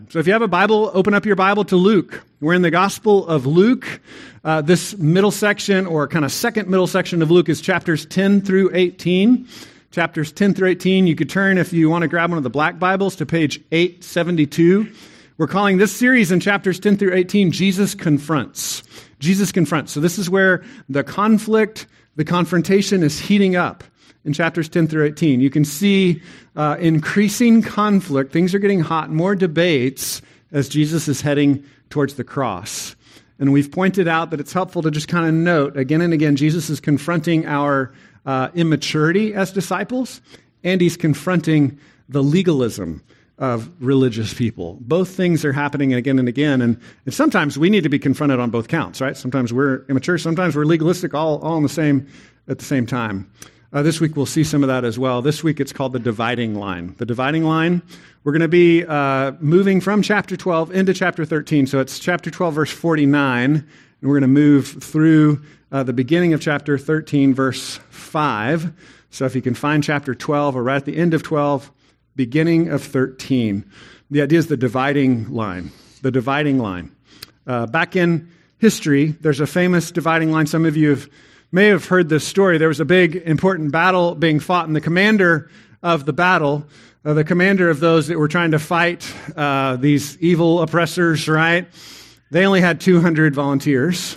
So if you have a Bible, open up your Bible to Luke. We're in the Gospel of Luke. This middle section, or kind of second middle section of Luke, is chapters 10 through 18. Chapters 10 through 18, you could turn, if you want to grab one of the black Bibles, to page 872. We're calling this series in chapters 10 through 18, Jesus Confronts. Jesus Confronts. So this is where the conflict, the confrontation is heating up in chapters 10 through 18. You can see increasing conflict. Things are getting hot, more debates as Jesus is heading towards the cross. And we've pointed out that it's helpful to just kind of note, again and again, Jesus is confronting our immaturity as disciples, and he's confronting the legalism of religious people. Both things are happening again and again, and sometimes we need to be confronted on both counts, right? Sometimes we're immature, sometimes we're legalistic, all in the same at the same time. This week we'll see some of that as well. This week it's called the dividing line. The dividing line, we're going to be moving from chapter 12 into chapter 13. So it's chapter 12, verse 49, and we're going to move through the beginning of chapter 13, verse 5. So if you can find chapter 12, or right at the end of 12, beginning of 13. The idea is the dividing line. The dividing line. Back in history, there's a famous dividing line. Some of you may have heard this story. There was a big, important battle being fought, and the commander of the battle, the commander of those that were trying to fight these evil oppressors, right? They only had 200 volunteers,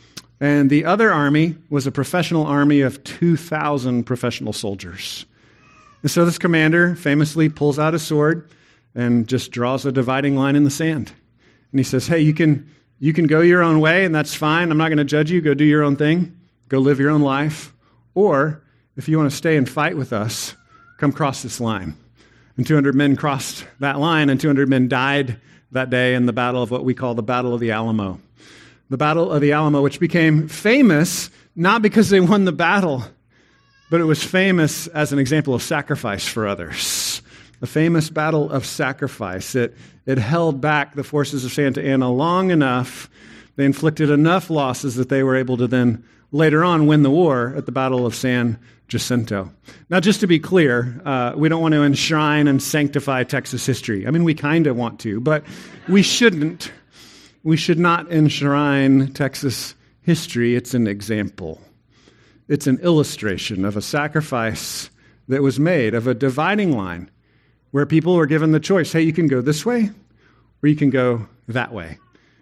and the other army was a professional army of 2,000 professional soldiers. And so this commander famously pulls out a sword and just draws a dividing line in the sand. And he says, hey, you can go your own way, and that's fine. I'm not going to judge you. Go do your own thing. Go live your own life. Or if you want to stay and fight with us, come cross this line. And 200 men crossed that line, and 200 men died that day in the battle of what we call the Battle of the Alamo. The Battle of the Alamo, which became famous not because they won the battle, but it was famous as an example of sacrifice for others. The famous battle of sacrifice. It held back the forces of Santa Anna long enough. They inflicted enough losses that they were able to then later on win the war at the Battle of San Jacinto. Now, just to be clear, we don't want to enshrine and sanctify Texas history. I mean, we kind of want to, but we shouldn't. We should not enshrine Texas history. It's an example. It's an illustration of a sacrifice that was made, of a dividing line where people were given the choice, hey, you can go this way or you can go that way.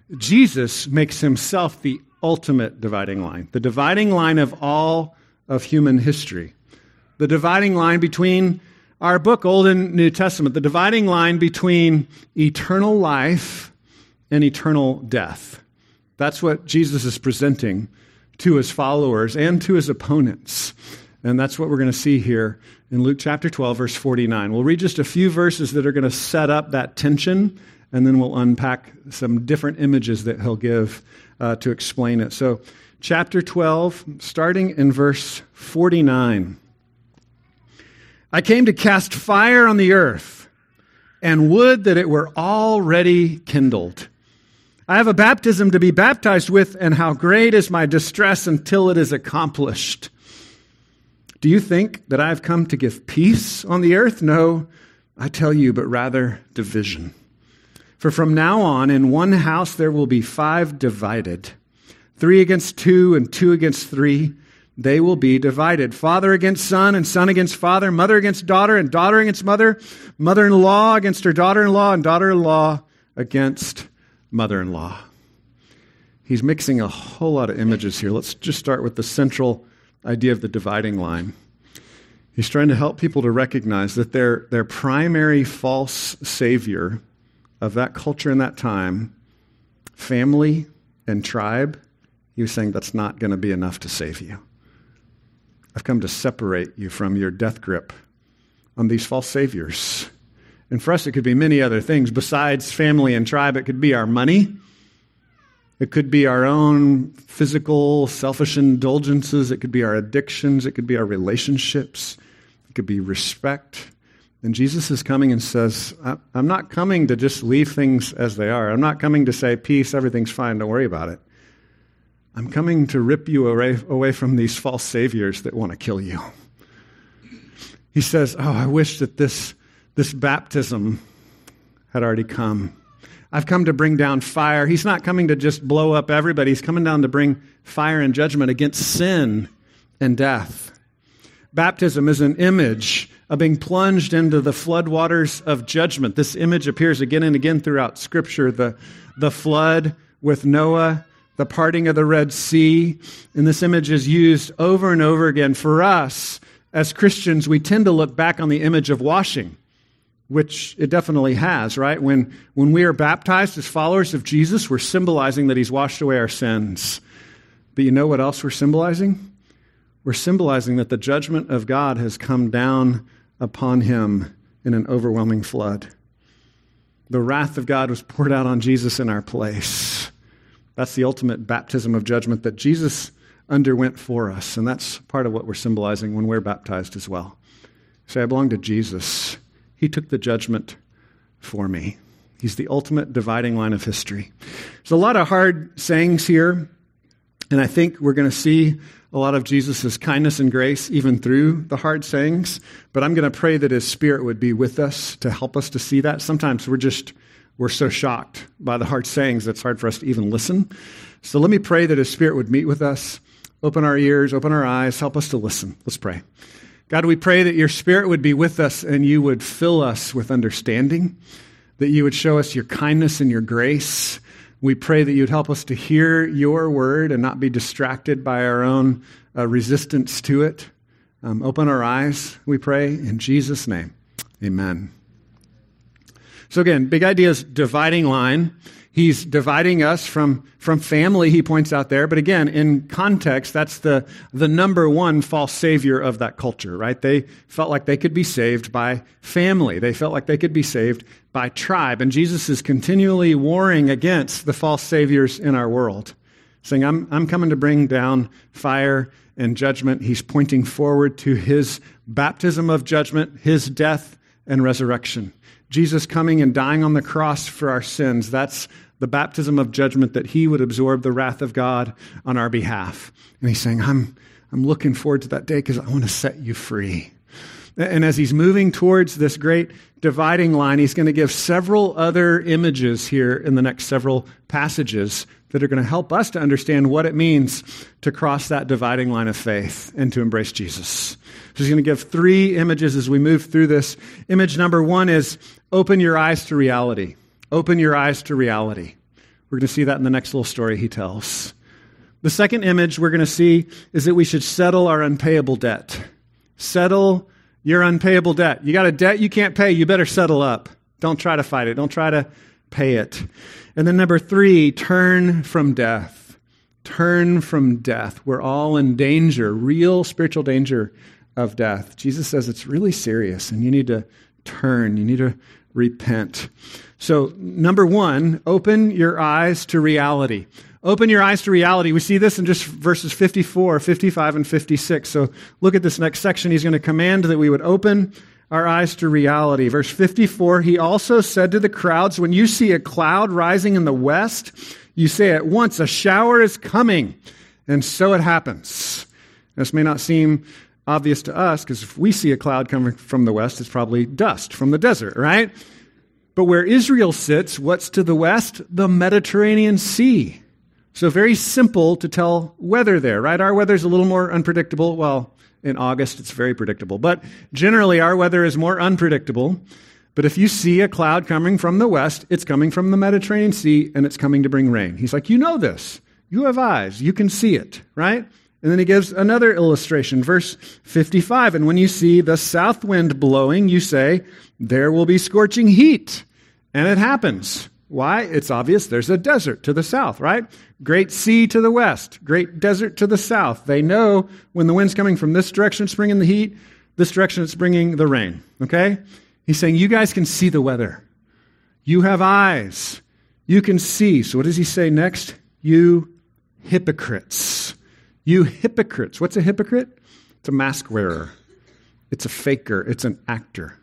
Jesus makes himself the ultimate dividing line, the dividing line of all of human history, the dividing line between our book, Old and New Testament, the dividing line between eternal life and eternal death. That's what Jesus is presenting to his followers and to his opponents. And that's what we're going to see here in Luke chapter 12, verse 49. We'll read just a few verses that are going to set up that tension, and then we'll unpack some different images that he'll give to explain it. So chapter 12, starting in verse 49. I came to cast fire on the earth, and would that it were already kindled. I have a baptism to be baptized with, and how great is my distress until it is accomplished. Do you think that I have come to give peace on the earth? No, I tell you, but rather division. For from now on, in one house there will be 5 divided, 3 against 2 and 2 against 3. They will be divided. Father against son and son against father, mother against daughter and daughter against mother, mother-in-law against her daughter-in-law and daughter-in-law against mother-in-law. He's mixing a whole lot of images here. Let's just start with the central idea of the dividing line. He's trying to help people to recognize that their primary false savior of that culture in that time, family and tribe, he was saying that's not going to be enough to save you. I've come to separate you from your death grip on these false saviors. And for us, it could be many other things. Besides family and tribe, it could be our money. It could be our own physical, selfish indulgences. It could be our addictions. It could be our relationships. It could be respect. And Jesus is coming and says, I'm not coming to just leave things as they are. I'm not coming to say, peace, everything's fine, don't worry about it. I'm coming to rip you away from these false saviors that want to kill you. He says, I wish that this baptism had already come. I've come to bring down fire. He's not coming to just blow up everybody. He's coming down to bring fire and judgment against sin and death. Baptism is an image of being plunged into the floodwaters of judgment. This image appears again and again throughout Scripture. The flood with Noah, the parting of the Red Sea. And this image is used over and over again. For us, as Christians, we tend to look back on the image of washing, which it definitely has, right? When we are baptized as followers of Jesus, we're symbolizing that He's washed away our sins. But you know what else we're symbolizing? We're symbolizing that the judgment of God has come down upon Him in an overwhelming flood. The wrath of God was poured out on Jesus in our place. That's the ultimate baptism of judgment that Jesus underwent for us. And that's part of what we're symbolizing when we're baptized as well. Say, I belong to Jesus. He took the judgment for me. He's the ultimate dividing line of history. There's a lot of hard sayings here, and I think we're going to see a lot of Jesus' kindness and grace even through the hard sayings, but I'm going to pray that His Spirit would be with us to help us to see that. Sometimes we're so shocked by the hard sayings that it's hard for us to even listen. So let me pray that His Spirit would meet with us, open our ears, open our eyes, help us to listen. Let's pray. God, we pray that Your Spirit would be with us and You would fill us with understanding, that You would show us Your kindness and Your grace. We pray that You'd help us to hear Your word and not be distracted by our own resistance to it. Open our eyes, we pray, in Jesus' name. Amen. So again, big idea is dividing line. He's dividing us from family, he points out there. But again, in context, that's the number one false savior of that culture, right? They felt like they could be saved by family. They felt like they could be saved by tribe. And Jesus is continually warring against the false saviors in our world, saying, I'm coming to bring down fire and judgment. He's pointing forward to His baptism of judgment, His death and resurrection. Jesus coming and dying on the cross for our sins. That's the baptism of judgment, that He would absorb the wrath of God on our behalf. And He's saying, I'm looking forward to that day because I want to set you free. And as He's moving towards this great dividing line, He's going to give several other images here in the next several passages that are going to help us to understand what it means to cross that dividing line of faith and to embrace Jesus. So He's going to give three images as we move through this. Image number one is open your eyes to reality. Open your eyes to reality. We're going to see that in the next little story He tells. The second image we're going to see is that we should settle our unpayable debt. Settle your unpayable debt. You got a debt you can't pay, you better settle up. Don't try to fight it. Don't try to pay it. And then number three, turn from death. Turn from death. We're all in danger, real spiritual danger of death. Jesus says it's really serious and you need to turn. You need to repent. So number one, open your eyes to reality. Open your eyes to reality. We see this in just verses 54, 55, and 56. So look at this next section. He's going to command that we would open our eyes to reality. Verse 54, He also said to the crowds, when you see a cloud rising in the west, you say at once, a shower is coming. And so it happens. This may not seem obvious to us, because if we see a cloud coming from the west, it's probably dust from the desert, right? But where Israel sits, what's to the west? The Mediterranean Sea. So very simple to tell weather there, right? Our weather's a little more unpredictable. Well, in August, it's very predictable. But generally, our weather is more unpredictable. But if you see a cloud coming from the west, it's coming from the Mediterranean Sea, and it's coming to bring rain. He's like, you know this. You have eyes. You can see it, right? And then he gives another illustration, verse 55. And when you see the south wind blowing, you say, there will be scorching heat. And it happens. Why? It's obvious. There's a desert to the south, right? Great sea to the west, great desert to the south. They know when the wind's coming from this direction, it's bringing the heat. This direction, it's bringing the rain, okay? He's saying, you guys can see the weather. You have eyes. You can see. So what does he say next? You hypocrites. You hypocrites. What's a hypocrite? It's a mask wearer. It's a faker. It's an actor.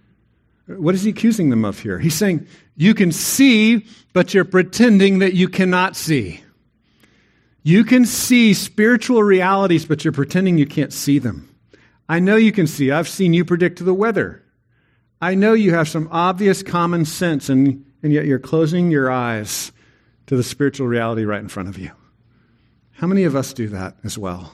What is he accusing them of here? He's saying, you can see, but you're pretending that you cannot see. You can see spiritual realities, but you're pretending you can't see them. I know you can see. I've seen you predict the weather. I know you have some obvious common sense, and and yet you're closing your eyes to the spiritual reality right in front of you. How many of us do that as well?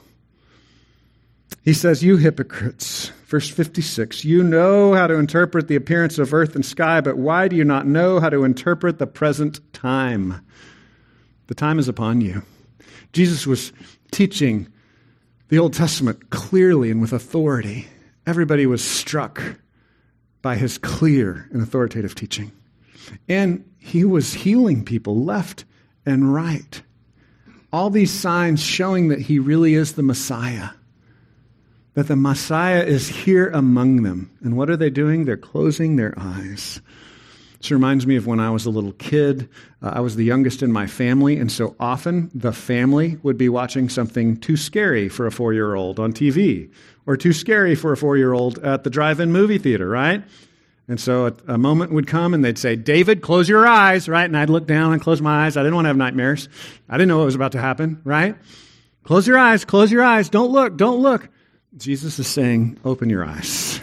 He says, you hypocrites, verse 56, you know how to interpret the appearance of earth and sky, but why do you not know how to interpret the present time? The time is upon you. Jesus was teaching the Old Testament clearly and with authority. Everybody was struck by his clear and authoritative teaching. And he was healing people left and right. All these signs showing that he really is the Messiah. That the Messiah is here among them. And what are they doing? They're closing their eyes. This reminds me of when I was a little kid. I was the youngest in my family, and so often the family would be watching something too scary for a 4-year-old on TV, or too scary for a 4-year-old at the drive-in movie theater, right? And so a moment would come and they'd say, David, close your eyes, right? And I'd look down and close my eyes. I didn't want to have nightmares. I didn't know what was about to happen, right? Close your eyes, don't look, don't look. Jesus is saying, open your eyes.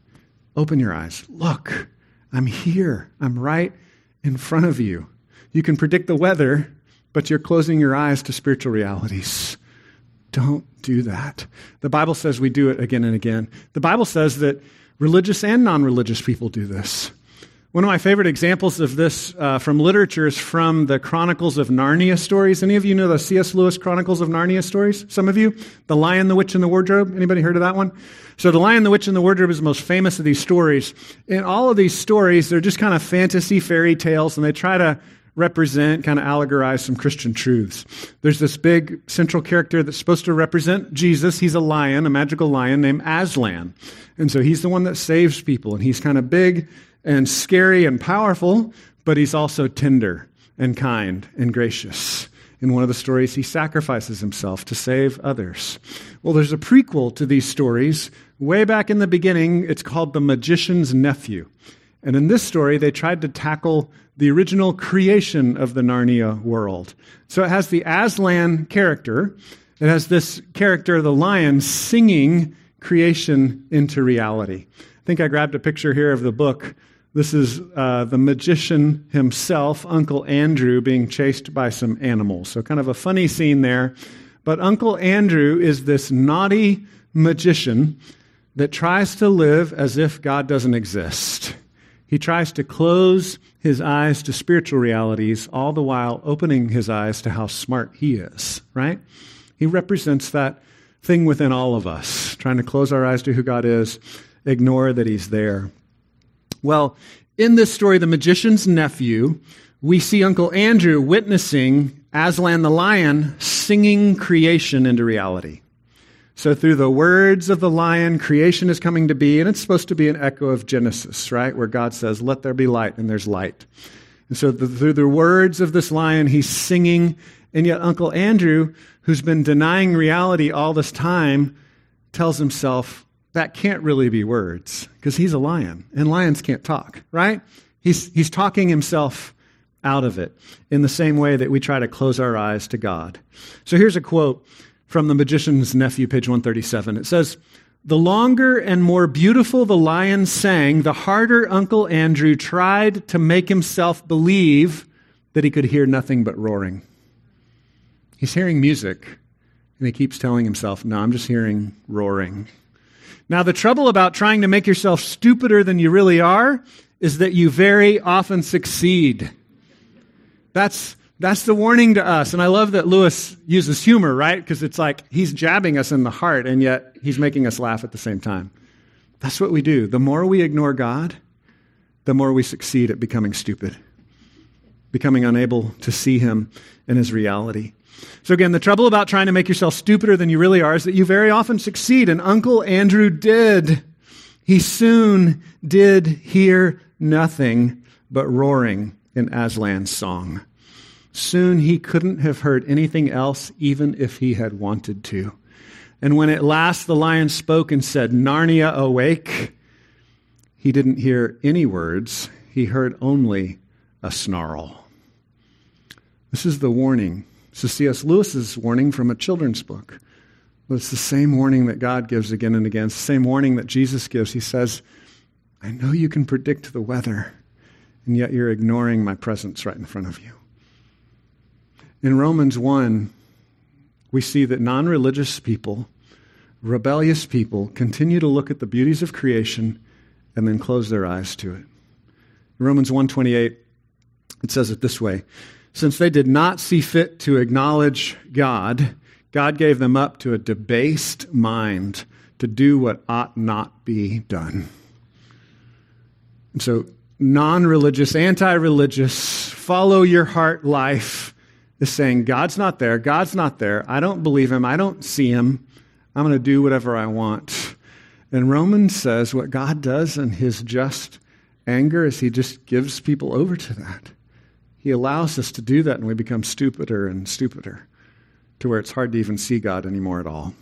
Open your eyes. Look, I'm here. I'm right in front of you. You can predict the weather, but you're closing your eyes to spiritual realities. Don't do that. The Bible says we do it again and again. The Bible says that religious and non-religious people do this. One of my favorite examples of this from literature is from the Chronicles of Narnia stories. Any of you know the C.S. Lewis Chronicles of Narnia stories? Some of you? The Lion, the Witch, and the Wardrobe? Anybody heard of that one? So The Lion, the Witch, and the Wardrobe is the most famous of these stories. In all of these stories, they're just kind of fantasy fairy tales, and they try to represent, kind of allegorize some Christian truths. There's this big central character that's supposed to represent Jesus. He's a lion, a magical lion named Aslan. And so he's the one that saves people, and he's kind of big and scary and powerful, but he's also tender and kind and gracious. In one of the stories, he sacrifices himself to save others. Well, there's a prequel to these stories. Way back in the beginning, it's called The Magician's Nephew. And in this story, they tried to tackle the original creation of the Narnia world. So it has the Aslan character. It has this character, the lion, singing creation into reality. I think I grabbed a picture here of the book. This is the magician himself, Uncle Andrew, being chased by some animals. So kind of a funny scene there. But Uncle Andrew is this naughty magician that tries to live as if God doesn't exist. He tries to close his eyes to spiritual realities, all the while opening his eyes to how smart he is, right? He represents that thing within all of us, trying to close our eyes to who God is, ignore that he's there. Well, in this story, The Magician's Nephew, we see Uncle Andrew witnessing Aslan the lion singing creation into reality. So through the words of the lion, creation is coming to be, and it's supposed to be an echo of Genesis, right? Where God says, let there be light, and there's light. And so through the words of this lion, he's singing, and yet Uncle Andrew, who's been denying reality all this time, tells himself, that can't really be words, because he's a lion, and lions can't talk, right? He's talking himself out of it in the same way that we try to close our eyes to God. So here's a quote from The Magician's Nephew, page 137. It says, the longer and more beautiful the lion sang, the harder Uncle Andrew tried to make himself believe that he could hear nothing but roaring. He's hearing music, and he keeps telling himself, no, I'm just hearing roaring. Now, the trouble about trying to make yourself stupider than you really are is that you very often succeed. That's the warning to us. And I love that Lewis uses humor, right? Because it's like he's jabbing us in the heart, and yet he's making us laugh at the same time. That's what we do. The more we ignore God, the more we succeed at becoming stupid, becoming unable to see him in his reality. So again, the trouble about trying to make yourself stupider than you really are is that you very often succeed, and Uncle Andrew did. He soon did hear nothing but roaring in Aslan's song. Soon he couldn't have heard anything else, even if he had wanted to. And when at last the lion spoke and said, Narnia, awake, he didn't hear any words. He heard only a snarl. This is the warning. This is C.S. Lewis's warning from a children's book. But it's the same warning that God gives again and again. It's the same warning that Jesus gives. He says, I know you can predict the weather, and yet you're ignoring my presence right in front of you. In Romans 1, we see that non-religious people, rebellious people, continue to look at the beauties of creation and then close their eyes to it. In Romans 1:28, it says it this way: since they did not see fit to acknowledge God, God gave them up to a debased mind to do what ought not be done. And so non-religious, anti-religious, follow your heart life is saying, God's not there, God's not there, I don't believe him, I don't see him, I'm going to do whatever I want. And Romans says what God does in his just anger is he just gives people over to that. He allows us to do that, and we become stupider and stupider to where it's hard to even see God anymore at all.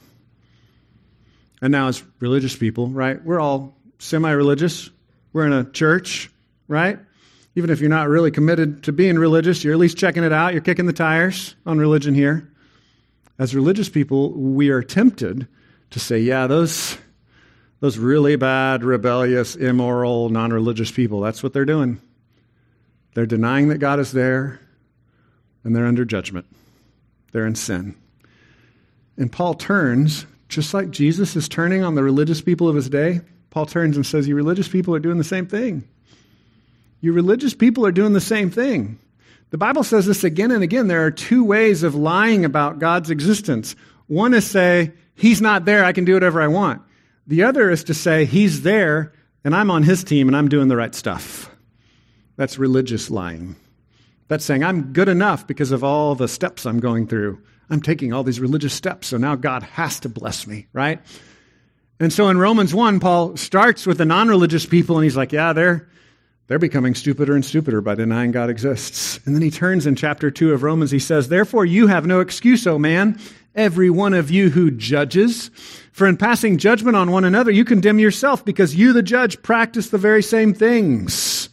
And now as religious people, right, we're all semi-religious. We're in a church, right? Even if you're not really committed to being religious, you're at least checking it out. You're kicking the tires on religion here. As religious people, we are tempted to say, yeah, those really bad, rebellious, immoral, non-religious people, that's what they're doing. They're denying that God is there, and they're under judgment. They're in sin. And Paul turns, just like Jesus is turning on the religious people of his day, Paul turns and says, you religious people are doing the same thing. You religious people are doing the same thing. The Bible says this again and again. There are two ways of lying about God's existence. One is say, he's not there, I can do whatever I want. The other is to say, he's there, and I'm on his team, and I'm doing the right stuff. That's religious lying. That's saying, I'm good enough because of all the steps I'm going through. I'm taking all these religious steps, so now God has to bless me, right? And so in Romans 1, Paul starts with the non-religious people, and he's like, yeah, they're becoming stupider and stupider by denying God exists. And then he turns in chapter 2 of Romans, he says, therefore you have no excuse, O man, every one of you who judges. For in passing judgment on one another, you condemn yourself, because you, the judge, practice the very same things.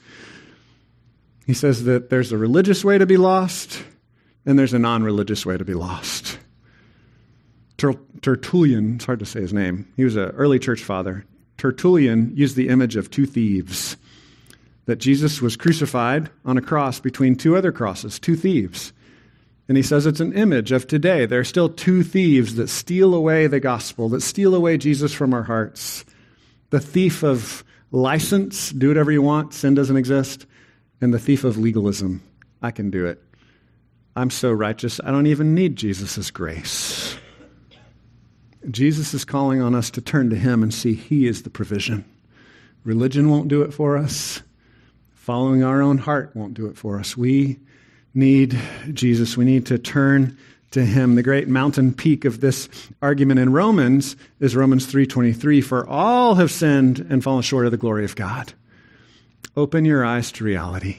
He says that there's a religious way to be lost, and there's a non-religious way to be lost. Tertullian, it's hard to say his name, he was an early church father. Tertullian used the image of two thieves, that Jesus was crucified on a cross between two other crosses, two thieves. And he says it's an image of today. There are still two thieves that steal away the gospel, that steal away Jesus from our hearts. The thief of license, do whatever you want, sin doesn't exist. And the thief of legalism, I can do it. I'm so righteous, I don't even need Jesus' grace. Jesus is calling on us to turn to him and see he is the provision. Religion won't do it for us. Following our own heart won't do it for us. We need Jesus. We need to turn to him. The great mountain peak of this argument in Romans is Romans 3:23. For all have sinned and fallen short of the glory of God. Open your eyes to reality.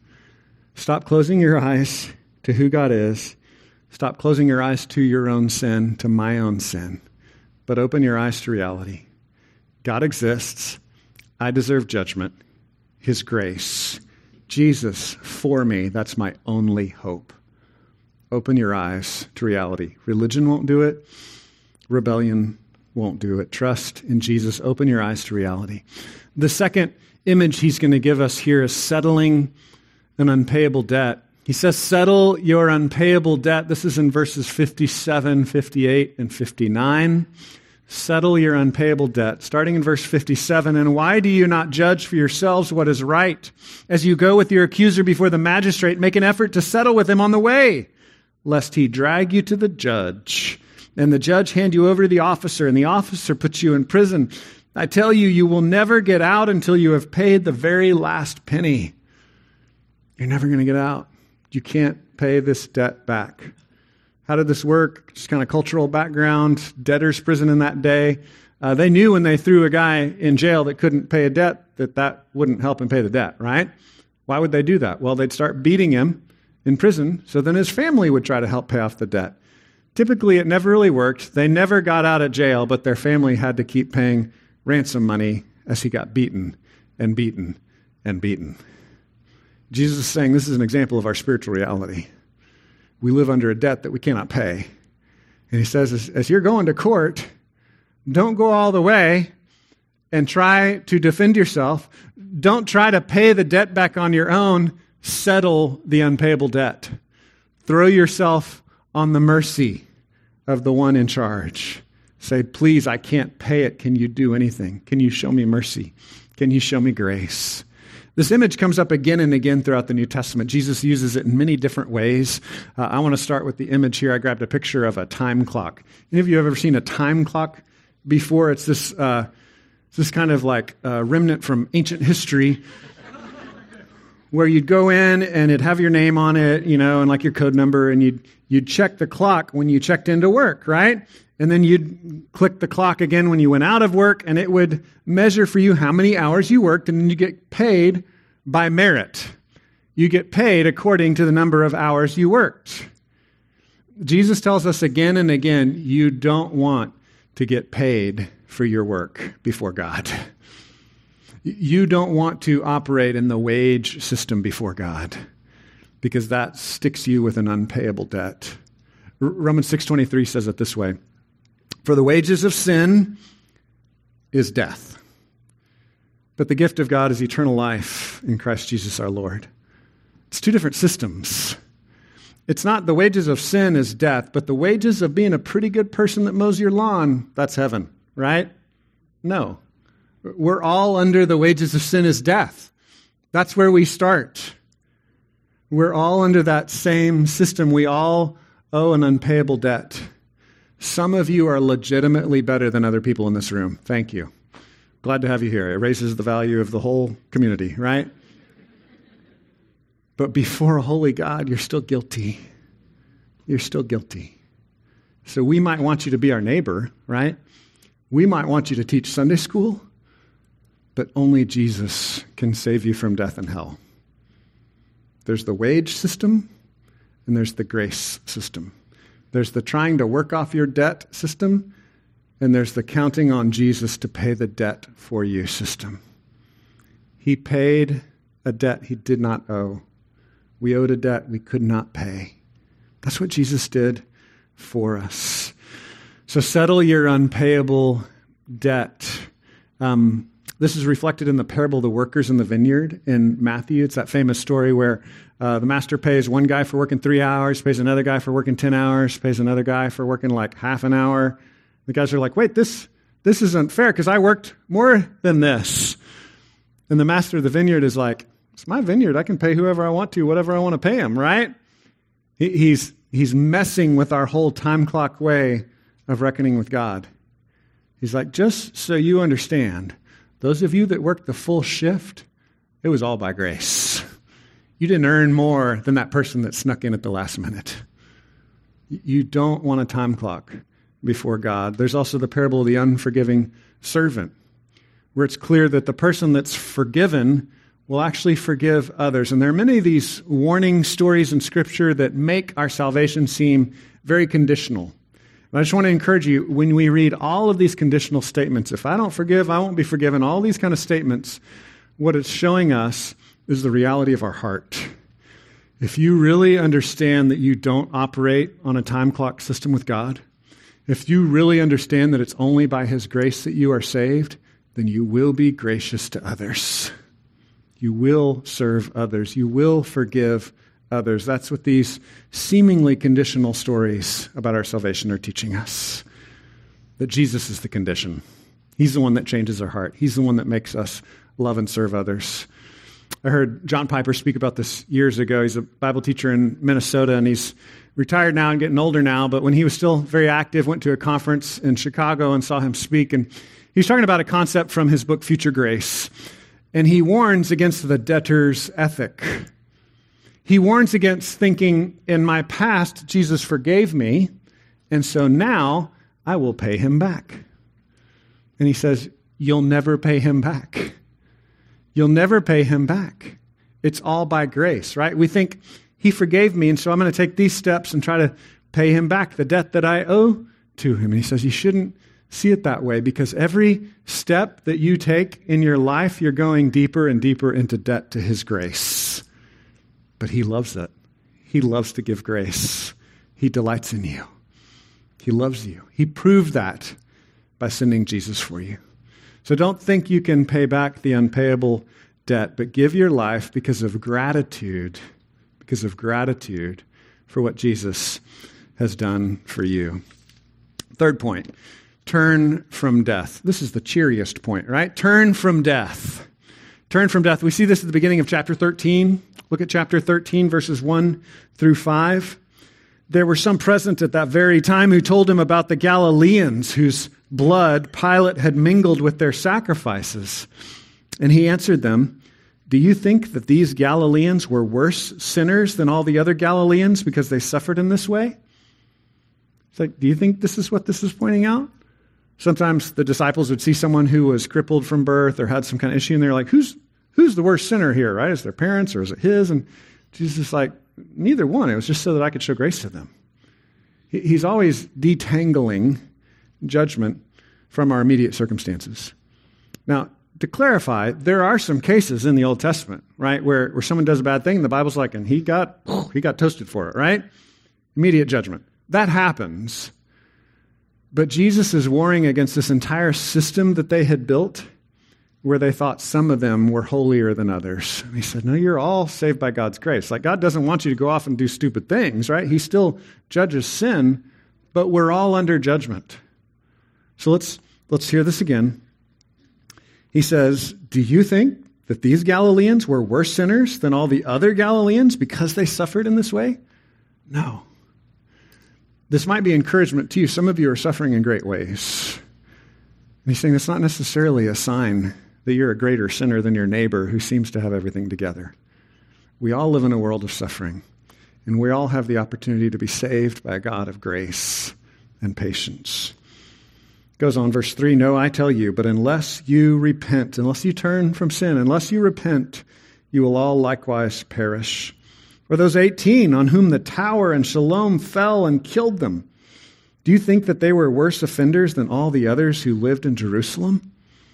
Stop closing your eyes to who God is. Stop closing your eyes to your own sin, to my own sin. But open your eyes to reality. God exists. I deserve judgment. His grace. Jesus for me. That's my only hope. Open your eyes to reality. Religion won't do it. Rebellion won't do it. Trust in Jesus. Open your eyes to reality. The second image he's going to give us here is settling an unpayable debt. He says, settle your unpayable debt. This is in verses 57, 58, and 59. Settle your unpayable debt. Starting in verse 57, and why do you not judge for yourselves what is right? As you go with your accuser before the magistrate, make an effort to settle with him on the way, lest he drag you to the judge, and the judge hand you over to the officer, and the officer puts you in prison. I tell you, you will never get out until you have paid the very last penny. You're never going to get out. You can't pay this debt back. How did this work? Just kind of cultural background, debtor's prison in that day. They knew when they threw a guy in jail that couldn't pay a debt that wouldn't help him pay the debt, right? Why would they do that? Well, they'd start beating him in prison, so then his family would try to help pay off the debt. Typically, it never really worked. They never got out of jail, but their family had to keep paying ransom money as he got beaten and beaten and beaten. Jesus is saying this is an example of our spiritual reality. We live under a debt that we cannot pay. And he says, as you're going to court, don't go all the way and try to defend yourself. don't try to pay the debt back on your own. Settle the unpayable debt. Throw yourself on the mercy of the one in charge. Say, please, I can't pay it. Can you do anything? Can you show me mercy? Can you show me grace? This image comes up again and again throughout the New Testament. Jesus uses it in many different ways. I want to start with the image here. I grabbed a picture of a time clock. Any of you have ever seen a time clock before? It's this kind of like remnant from ancient history where you'd go in and it'd have your name on it, and like your code number, and you'd check the clock when you checked into work, right? And then you'd click the clock again when you went out of work, and it would measure for you how many hours you worked, and then you get paid by merit. You get paid according to the number of hours you worked. Jesus tells us again and again, you don't want to get paid for your work before God. You don't want to operate in the wage system before God, because that sticks you with an unpayable debt. Romans 6:23 says it this way: for the wages of sin is death, but the gift of God is eternal life in Christ Jesus our Lord. It's two different systems. It's not the wages of sin is death, but the wages of being a pretty good person that mows your lawn, that's heaven, right? No. We're all under the wages of sin is death. That's where we start. We're all under that same system. We all owe an unpayable debt. Some of you are legitimately better than other people in this room. Thank you. Glad to have you here. It raises the value of the whole community, right? But before a holy God, you're still guilty. You're still guilty. So we might want you to be our neighbor, right? We might want you to teach Sunday school, but only Jesus can save you from death and hell. There's the wage system, and there's the grace system. There's the trying to work off your debt system, and there's the counting on Jesus to pay the debt for you system. He paid a debt he did not owe. We owed a debt we could not pay. That's what Jesus did for us. So settle your unpayable debt. This is reflected in the parable of the workers in the vineyard in Matthew. It's that famous story where the master pays one guy for working 3 hours, pays another guy for working 10 hours, pays another guy for working like half an hour. The guys are like, wait, this isn't fair because I worked more than this. And the master of the vineyard is like, it's my vineyard. I can pay whoever I want to, whatever I want to pay him, right? He's messing with our whole time clock way of reckoning with God. He's like, just so you understand, those of you that worked the full shift, it was all by grace. You didn't earn more than that person that snuck in at the last minute. You don't want a time clock before God. There's also the parable of the unforgiving servant, where it's clear that the person that's forgiven will actually forgive others. And there are many of these warning stories in Scripture that make our salvation seem very conditional. And I just want to encourage you, when we read all of these conditional statements, if I don't forgive, I won't be forgiven, all these kind of statements, what it's showing us is the reality of our heart. If you really understand that you don't operate on a time clock system with God, if you really understand that it's only by His grace that you are saved, then you will be gracious to others. You will serve others. You will forgive others. That's what these seemingly conditional stories about our salvation are teaching us. That Jesus is the condition. He's the one that changes our heart. He's the one that makes us love and serve others. I heard John Piper speak about this years ago. He's a Bible teacher in Minnesota, and he's retired now and getting older now, but when he was still very active, went to a conference in Chicago and saw him speak, and he's talking about a concept from his book, Future Grace. And he warns against the debtor's ethic. He warns against thinking, in my past, Jesus forgave me, and so now I will pay him back. And he says, you'll never pay him back. You'll never pay him back. It's all by grace, right? We think, he forgave me, and so I'm going to take these steps and try to pay him back the debt that I owe to him. And he says, you shouldn't see it that way, because every step that you take in your life, you're going deeper and deeper into debt to his grace. But he loves it. He loves to give grace. He delights in you. He loves you. He proved that by sending Jesus for you. So don't think you can pay back the unpayable debt, but give your life because of gratitude for what Jesus has done for you. Third point, turn from death. This is the cheeriest point, right? Turn from death. Turn from death. We see this at the beginning of chapter 13. Look at chapter 13, verses 1 through 5. There were some present at that very time who told him about the Galileans whose blood Pilate had mingled with their sacrifices. And he answered them, "Do you think that these Galileans were worse sinners than all the other Galileans because they suffered in this way?" It's like, do you think this is what this is pointing out? Sometimes the disciples would see someone who was crippled from birth or had some kind of issue, and they're like, who's the worst sinner here, right? Is it their parents or is it his? And Jesus is like, neither one. It was just so that I could show grace to them. He's always detangling judgment from our immediate circumstances. Now, to clarify, there are some cases in the Old Testament, right, where someone does a bad thing, and the Bible's like, and he got toasted for it, right? Immediate judgment. That happens. But Jesus is warring against this entire system that they had built where they thought some of them were holier than others. And he said, no, you're all saved by God's grace. Like, God doesn't want you to go off and do stupid things, right? He still judges sin, but we're all under judgment. So let's hear this again. He says, do you think that these Galileans were worse sinners than all the other Galileans because they suffered in this way? No. This might be encouragement to you. Some of you are suffering in great ways. And he's saying that's not necessarily a sign that you're a greater sinner than your neighbor who seems to have everything together. We all live in a world of suffering, and we all have the opportunity to be saved by a God of grace and patience. Goes on, verse 3, no, I tell you, but unless you repent, unless you turn from sin, unless you repent, you will all likewise perish. Or those 18 on whom the tower in Siloam fell and killed them, do you think that they were worse offenders than all the others who lived in Jerusalem?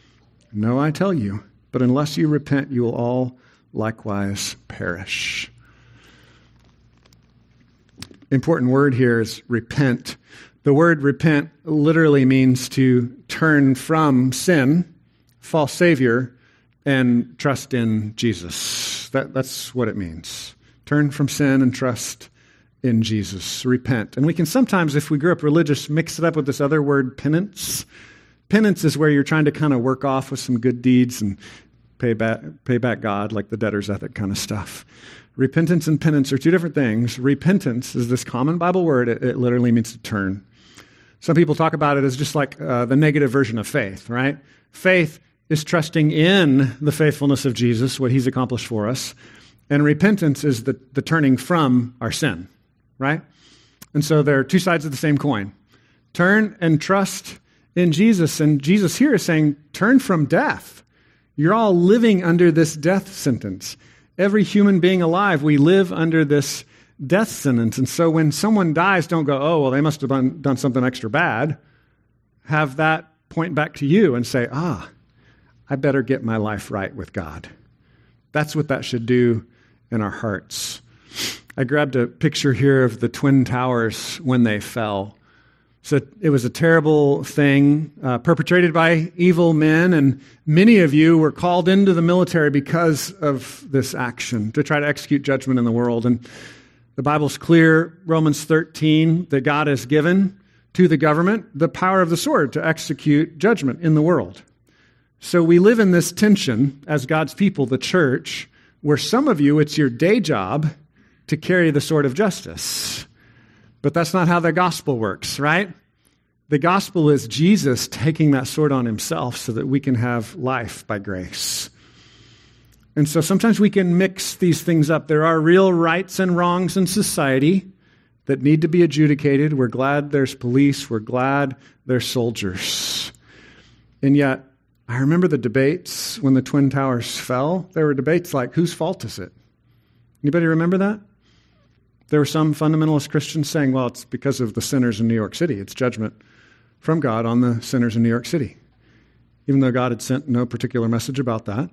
No, I tell you, but unless you repent, you will all likewise perish. Important word here is repent. The word repent literally means to turn from sin, false savior, and trust in Jesus. That's what it means. Turn from sin and trust in Jesus. Repent. And we can sometimes, if we grew up religious, mix it up with this other word, penance. Penance is where you're trying to kind of work off with some good deeds and pay back God, like the debtor's ethic kind of stuff. Repentance and penance are two different things. Repentance is this common Bible word. It literally means to turn. Some people talk about it as just like the negative version of faith, right? Faith is trusting in the faithfulness of Jesus, what he's accomplished for us. And repentance is the turning from our sin, right? And so they're two sides of the same coin. Turn and trust in Jesus. And Jesus here is saying, turn from death. You're all living under this death sentence. Every human being alive, we live under this death sentence. And so when someone dies, don't go, oh, well, they must have done something extra bad. Have that point back to you and say, I better get my life right with God. That's what that should do in our hearts. I grabbed a picture here of the Twin Towers when they fell. So it was a terrible thing perpetrated by evil men, and many of you were called into the military because of this action, to try to execute judgment in the world. And the Bible's clear, Romans 13, that God has given to the government the power of the sword to execute judgment in the world. So we live in this tension as God's people, the church, where some of you, it's your day job to carry the sword of justice. But that's not how the gospel works, right? The gospel is Jesus taking that sword on himself so that we can have life by grace. And so sometimes we can mix these things up. There are real rights and wrongs in society that need to be adjudicated. We're glad there's police. We're glad there's soldiers. And yet, I remember the debates when the Twin Towers fell. There were debates like, whose fault is it? Anybody remember that? There were some fundamentalist Christians saying, well, it's because of the sinners in New York City. It's judgment from God on the sinners in New York City, even though God had sent no particular message about that.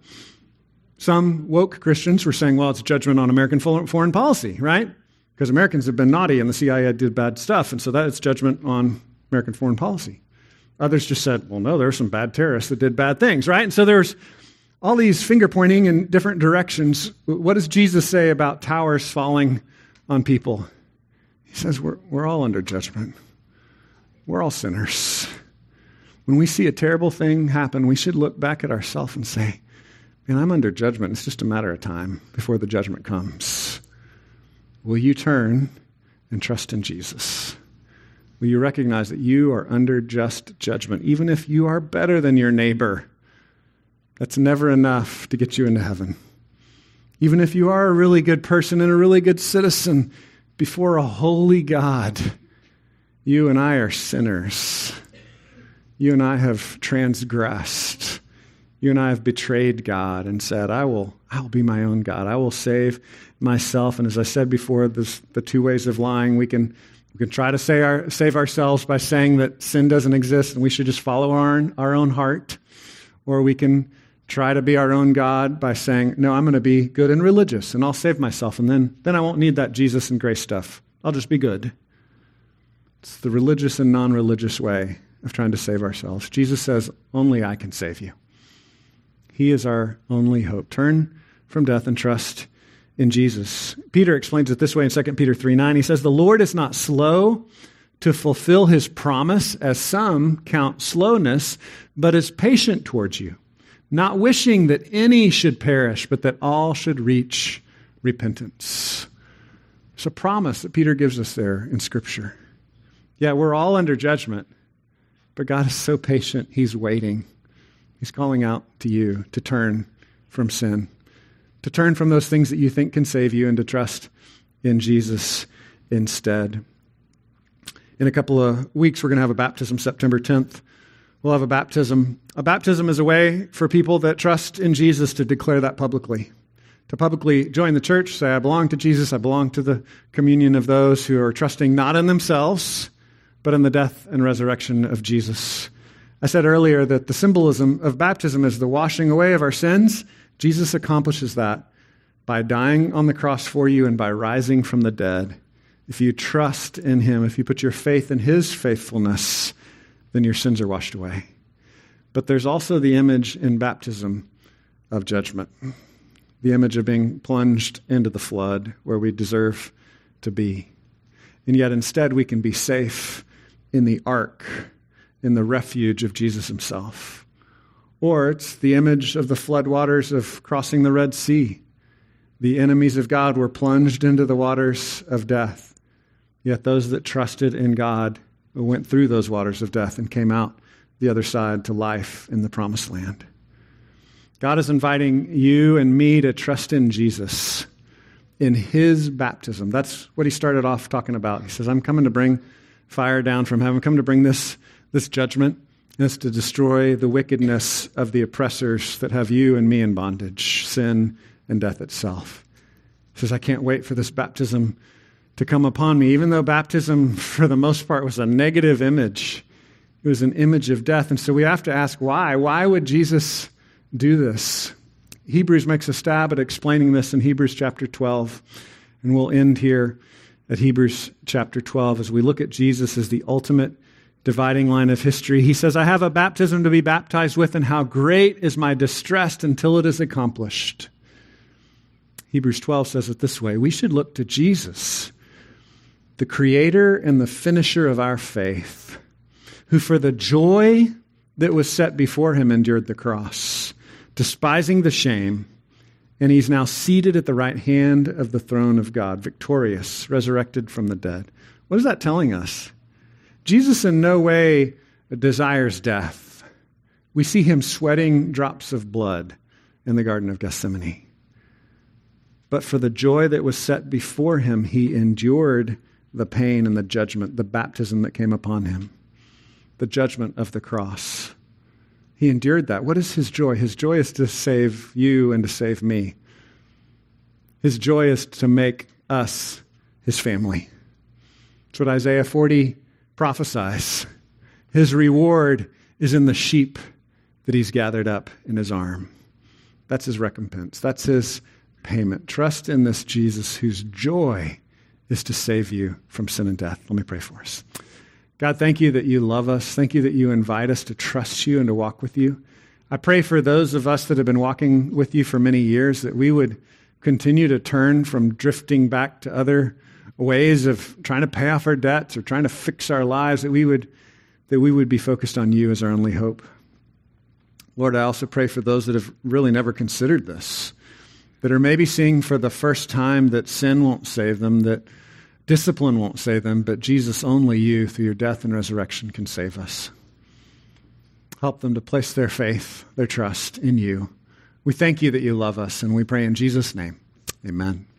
Some woke Christians were saying, well, it's judgment on American foreign policy, right? Because Americans have been naughty and the CIA did bad stuff, and so that is judgment on American foreign policy. Others just said, well, no, there were some bad terrorists that did bad things, right? And so there's all these finger pointing in different directions. What does Jesus say about towers falling on people? He says we're all under judgment. We're all sinners. When we see a terrible thing happen, we should look back at ourselves and say, man, I'm under judgment. It's just a matter of time before the judgment comes. Will you turn and trust in Jesus? Will you recognize that you are under just judgment, even if you are better than your neighbor? That's never enough to get you into heaven. Even if you are a really good person and a really good citizen before a holy God, you and I are sinners. You and I have transgressed. You and I have betrayed God and said, I'll be my own God. I will save myself. And as I said before, the two ways of lying, we can try to save ourselves by saying that sin doesn't exist and we should just follow our own heart. Or we can try to be our own God by saying, no, I'm going to be good and religious and I'll save myself. And then I won't need that Jesus and grace stuff. I'll just be good. It's the religious and non-religious way of trying to save ourselves. Jesus says, only I can save you. He is our only hope. Turn from death and trust in Jesus. Peter explains it this way in 2 Peter 3:9. He says, the Lord is not slow to fulfill his promise, as some count slowness, but is patient towards you, not wishing that any should perish, but that all should reach repentance. It's a promise that Peter gives us there in Scripture. Yeah, we're all under judgment, but God is so patient, he's waiting. He's calling out to you to turn from sin, to turn from those things that you think can save you and to trust in Jesus instead. In a couple of weeks, we're going to have a baptism, September 10th. We'll have a baptism. A baptism is a way for people that trust in Jesus to declare that publicly, to publicly join the church, say, I belong to Jesus, I belong to the communion of those who are trusting not in themselves, but in the death and resurrection of Jesus. I said earlier that the symbolism of baptism is the washing away of our sins. Jesus accomplishes that by dying on the cross for you and by rising from the dead. If you trust in him, if you put your faith in his faithfulness, then your sins are washed away. But there's also the image in baptism of judgment, the image of being plunged into the flood where we deserve to be. And yet instead we can be safe in the ark, in the refuge of Jesus himself. Or it's the image of the floodwaters of crossing the Red Sea. The enemies of God were plunged into the waters of death. Yet those that trusted in God went through those waters of death and came out the other side to life in the promised land. God is inviting you and me to trust in Jesus, in his baptism. That's what he started off talking about. He says, I'm coming to bring fire down from heaven. I'm coming to bring this judgment. And it's to destroy the wickedness of the oppressors that have you and me in bondage, sin and death itself. He says, I can't wait for this baptism to come upon me, even though baptism, for the most part, was a negative image. It was an image of death. And so we have to ask why. Why would Jesus do this? Hebrews makes a stab at explaining this in Hebrews chapter 12. And we'll end here at Hebrews chapter 12 as we look at Jesus as the ultimate dividing line of history. He says, I have a baptism to be baptized with, and how great is my distress until it is accomplished. Hebrews 12 says it this way: we should look to Jesus, the creator and the finisher of our faith, who for the joy that was set before him endured the cross, despising the shame, and he's now seated at the right hand of the throne of God, victorious, resurrected from the dead. What is that telling us? Jesus in no way desires death. We see him sweating drops of blood in the Garden of Gethsemane. But for the joy that was set before him, he endured the pain and the judgment, the baptism that came upon him, the judgment of the cross. He endured that. What is his joy? His joy is to save you and to save me. His joy is to make us his family. That's what Isaiah 40 prophesies. His reward is in the sheep that he's gathered up in his arm. That's his recompense. That's his payment. Trust in this Jesus whose joy is to save you from sin and death. Let me pray for us. God, thank you that you love us. Thank you that you invite us to trust you and to walk with you. I pray for those of us that have been walking with you for many years that we would continue to turn from drifting back to other ways of trying to pay off our debts or trying to fix our lives, that we would be focused on you as our only hope. Lord, I also pray for those that have really never considered this, that are maybe seeing for the first time that sin won't save them, that discipline won't save them, but Jesus, only you, through your death and resurrection, can save us. Help them to place their faith, their trust in you. We thank you that you love us, and we pray in Jesus' name. Amen.